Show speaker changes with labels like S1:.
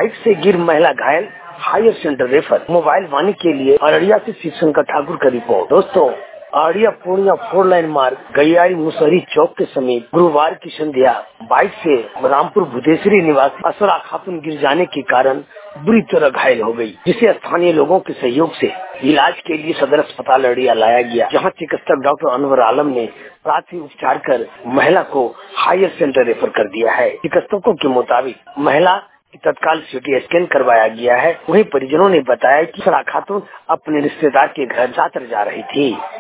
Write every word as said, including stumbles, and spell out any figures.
S1: Bike से गिर महिला घायल, higher centre refer. Mobile Vani के लिए अररिया से शिवशंकर ठाकुर का रिपोर्ट। दोस्तों, अररिया पूर्णिया फोर लाइन मार्ग गैयारी मुसहरी चौक के समीप गुरुवार की संध्या बाइक से रामपुर भूदेश्वरी निवासी असरा खातून गिर जाने के कारण बुरी तरह घायल हो गई, जिसे स्थानीय लोगों के सहयोग से इलाज के लिए सदर अस्पताल अररिया लाया गया, जहां चिकित्सक डॉक्टर अनवर आलम ने प्राथमिक उपचार कर महिला को हायर सेंटर रेफर कर दिया है। चिकित्सकों के मुताबिक महिला तत्काल सीटी स्कैन करवाया गया है। वहीं परिजनों ने बताया कि असरा खातून अपने रिश्तेदार के घर यात्रा जा रही थी।